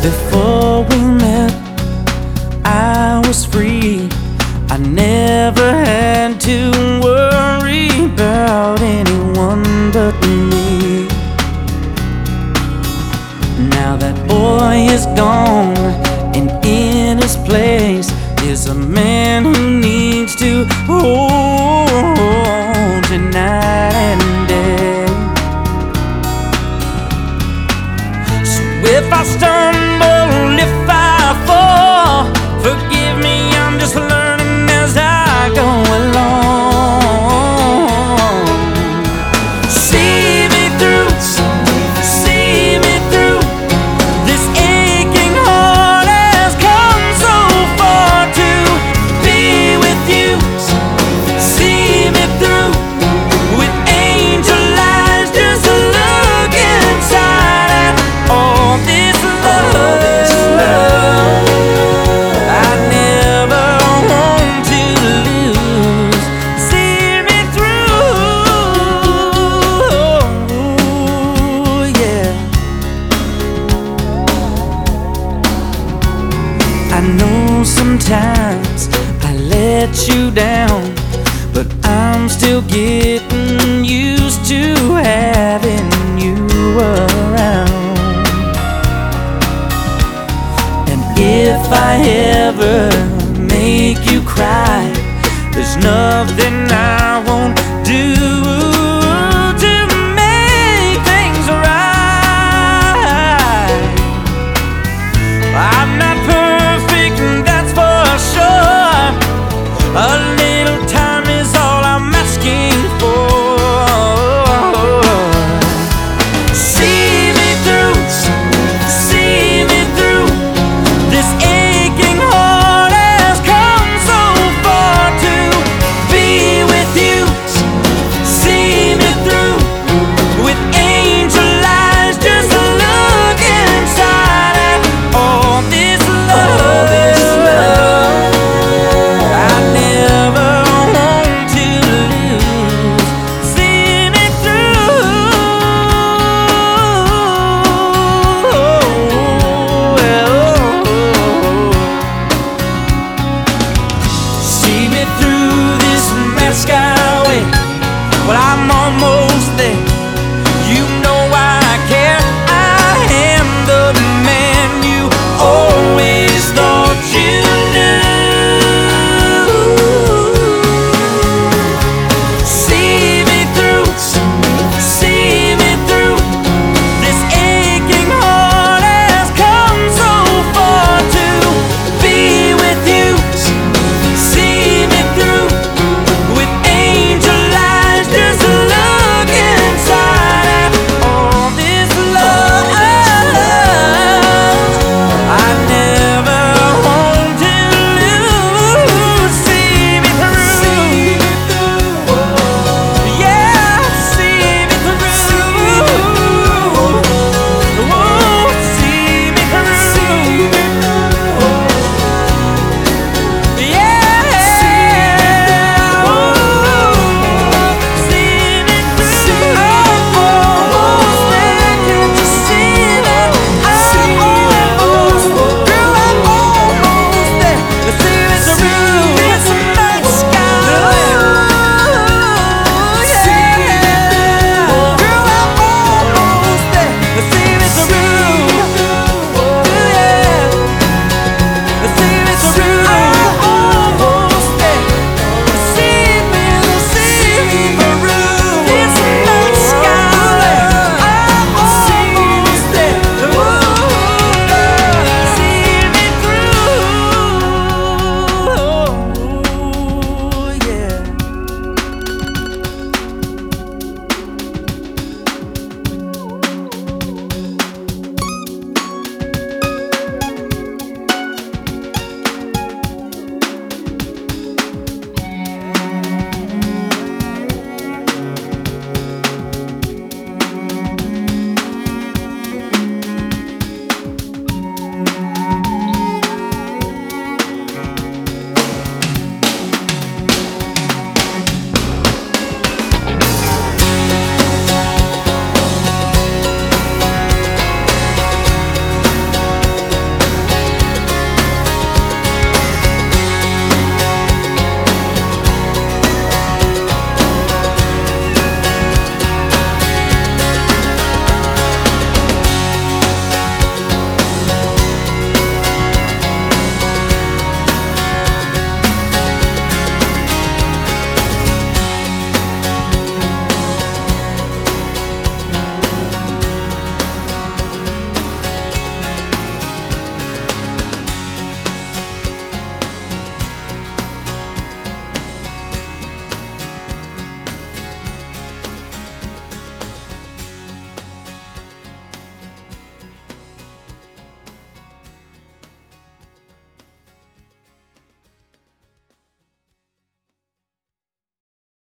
Before we met, I was free. I never had to worry about anyone but me. Now that boy is gone, and in his place is a man who needs to hold you night and day. So if I stumble, if I fall, forgive me, I'm just learning as I go along. See me through, see me through. This aching heart has come so far to be with you. See me through with angel eyes, just look inside at all this love I never want to lose. See me through, yeah. I know sometimes I let you down, but I'm still getting used to having you around. And if I ever make you cry, there's nothing